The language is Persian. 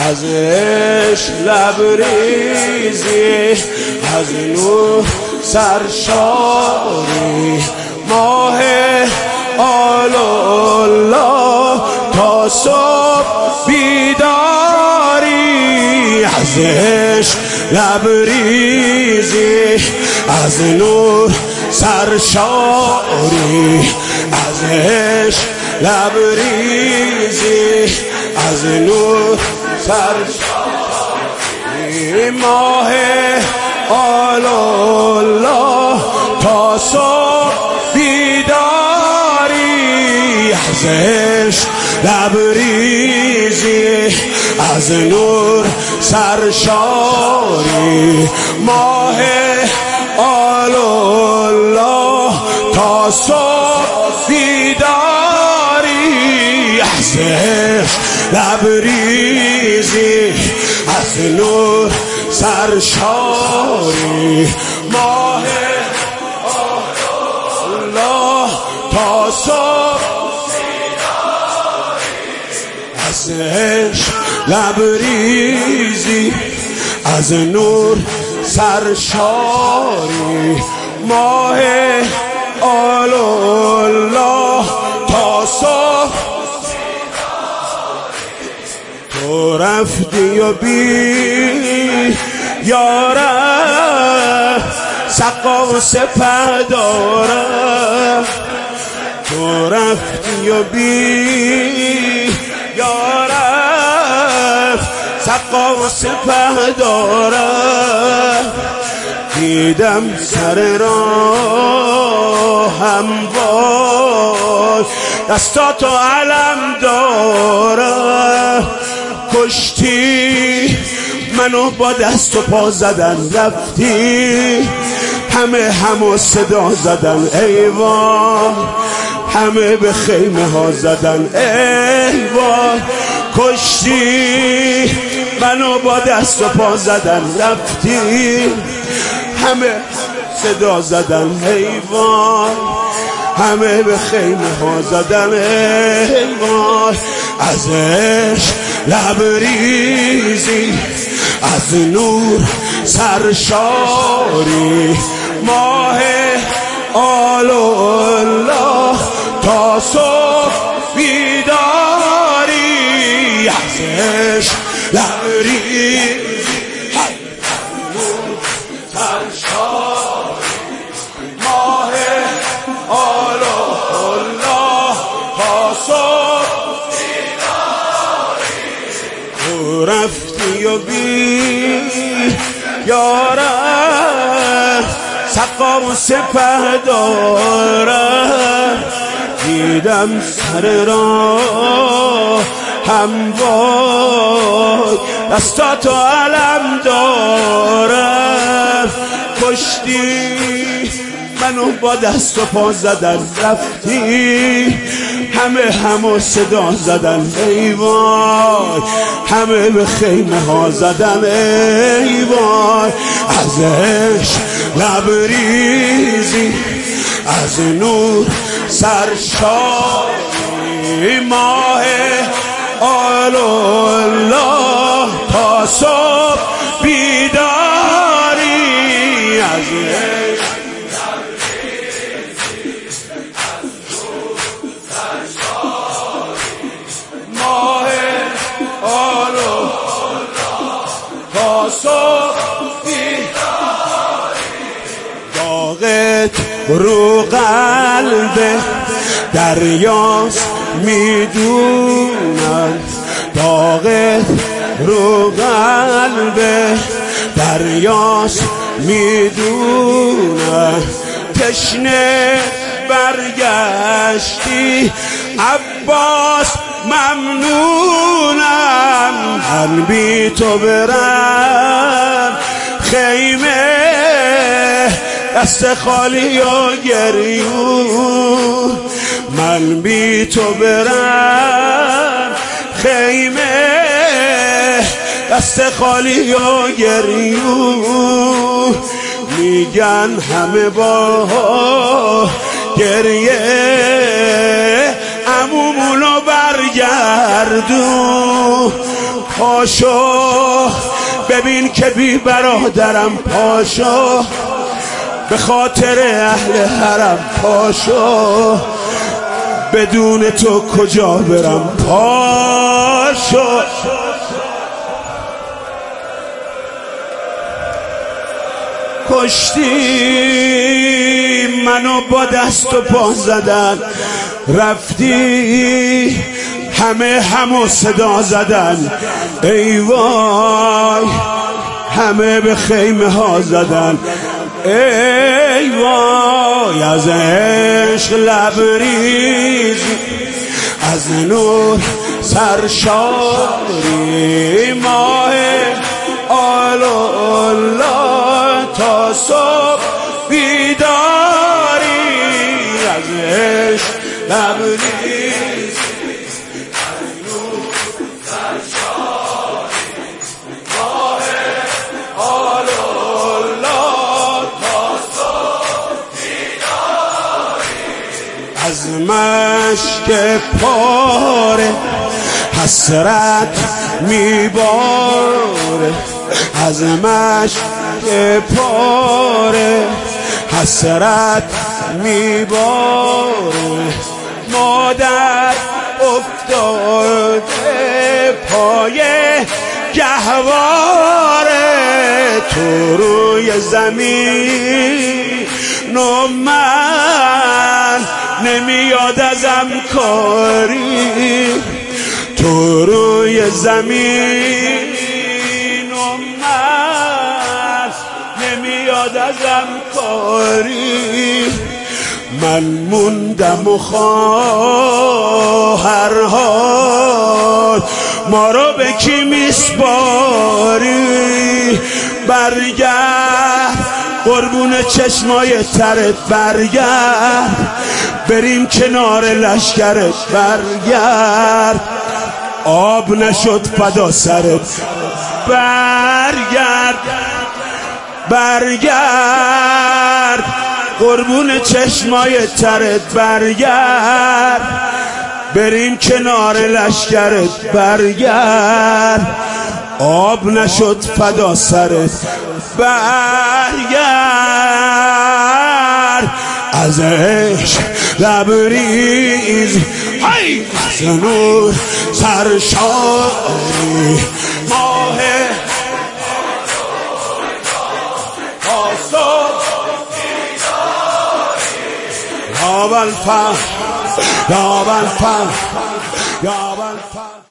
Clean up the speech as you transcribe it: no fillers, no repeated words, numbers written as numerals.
ازش لبریزی، از نور سرشاری، ماه آل الله تا صبح بیداری، ازش لبریزی، از نور سرشاری، ازش لبریزی، از نور سرشاری، ماه آل الله تا صبح بیداری، ازش لبریزی، از نور سرشاری، ماه آل الله تا صبح بیداری، ازش لبریزی، از نور سرشاری، ماه الله تا صبح بیداری، ازش لبریزی، از نور سرشاری، ماه آل الله تا صبح. تو رفتی و بی یارم سقا و سپهدارم، تو رفتی و بی یارم سقا و سپهدارم، دیدم سر راهم وای دستاتو علم دارم، کشتی منو با دست و پا زدن، رفتی همه صدا زدن، ای وای همه به خیمه ها زدن، ای وای کشتی منو با دست و پا زدن، رفتی همه صدا زدن، ای وای همه به خیمه ها زدن، ای وای ازش لبریزی، از نور سرشاری، ماه آل الله تا صبح بیداری، ازش لبریزی، از نور سرشاری، ماه آل الله تا صبح بیداری، تو رفتی و بی یارم سقا و سپهدارم، دیدم سر راه هم وای دستاتو علم دارم، کشتی منو با دست و پا زدن، رفتی همه صدا زدن، ای وای همه به خیمه ها زدن، ای وای ازش لبریزی، از نور سرشاری، ماه آل الله تا صبح بیداری، ازش ماه آل الله تا صبح بیداری، داغت رو قلب دریاست میدونم، داغت رو قلب دریاست میدونم، تشنه برگشتی عباس ممنونم، من بی تو برم خیمه دست خالی و گریون، من بی تو برم خیمه دست خالی و گریون، میگن همه با گریه عمومونو برگردون، پاشو ببین که بی برادرم، پاشو به خاطر اهل حرم، پاشو بدون تو کجا برم، پاشو. کشتی منو با دست و پا زدن، رفتی همه صدا زدن، ای وای همه به خیمه ها زدن، ای وای از عشق لبریز، از نور سرشاری، ماه آلا تا صبح بیداری، از عشق لبریز، از نور سرشاری، ماه آلا تا صبح بیداری، از مشک پاره حسرت میباره، از مشک پاره حسرت میباره، مادر افتاده پای گهواره، تو روی زمین و من نمیاد ازم کاری، تو روی زمین و من نمیاد ازم کاری، من موندم و خواهر حال ما رو به کی میسپاری، برگرد قربون چشمای ترت، برگرد بریم کنار لشکرت، برگرد آب نشد فدا سرت، برگرد برگرد قربون چشمای ترت، برگرد بریم کنار لشکرت، برگرد آب نشد فدا سرت، برگرد از عشق لبریز، های از نور سرشاری، ماه یا بلفن یا بلفن یا بلفن.